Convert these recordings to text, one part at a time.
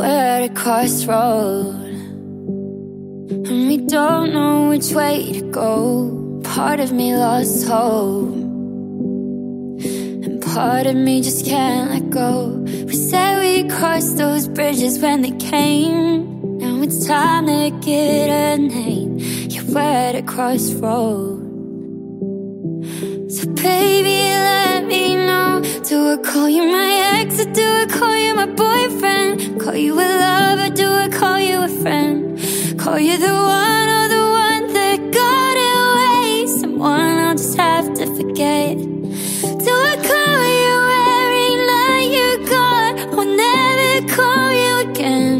We're at a crossroad, and we don't know which way to go. Part of me lost hope, and part of me just can't let go. We said we'd cross those bridges when they came. Now it's time to get a name. Yeah, we're at a crossroad. So baby, let me know. Do I call you my ex, or do I call you my boyfriend? Call you a lover, do I call you a friend? Call you the one, or the one that got away? Someone I'll just have to forget. Do I call you every night you're gone? I'll never call you again.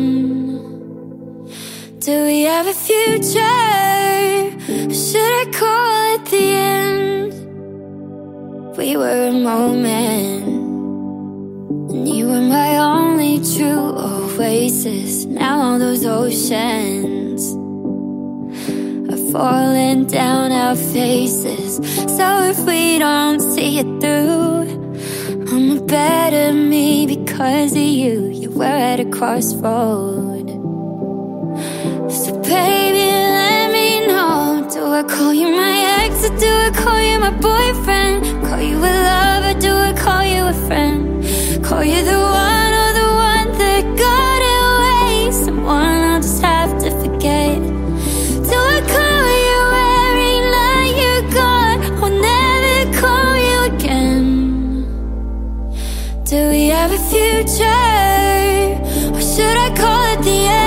Do we have a future, or should I call it the end? We were a moment, and you were my only true oasis. Now all those oceans are falling down our faces. So if we don't see it through, I'm a better me because of you. You were at a crossroad. So baby, let me know. Do I call you my ex, or do I call you my boyfriend? Call you a lover, do I call you a friend? Call you the one, or the one that got away? Someone I'll just have to forget. Do I call you every night you're gone? I'll never call you again. Do we have a future, or should I call it the end?